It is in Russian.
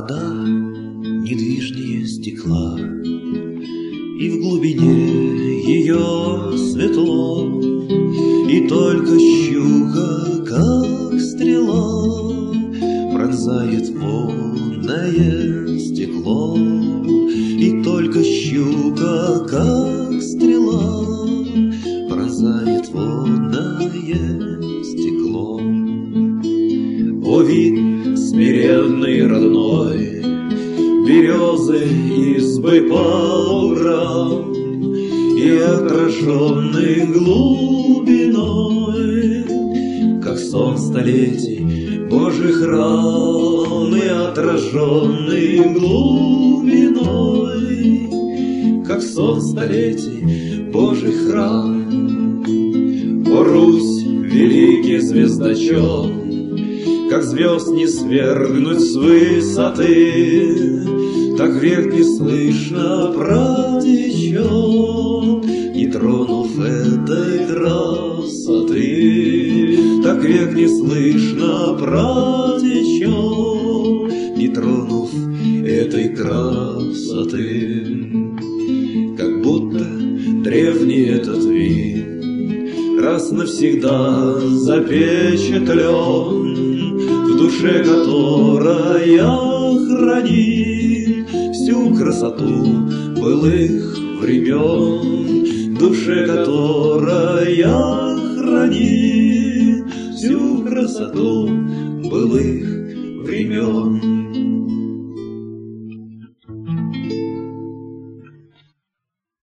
Вода недвижнее стекла, и в глубине ее светло, и только щука, как стрела, пронзает водное стекло, и только щука, как стрела, пронзает водное стекло. О, вид смиренный родной, березы избы по углам, и отраженный глубиной, как сон столетий Божий храм, и отраженный глубиной, как сон столетий Божий храм. О, Русь, великий звездочет, как звезд не свергнуть с высоты, так век не слышно протечет, не тронув этой красоты. Так век не слышно протечет, не тронув этой красоты. Как будто древний этот вид раз навсегда запечатлен в душе, которая хранит всю красоту былых времен, в душе, которая хранит всю красоту былых времен.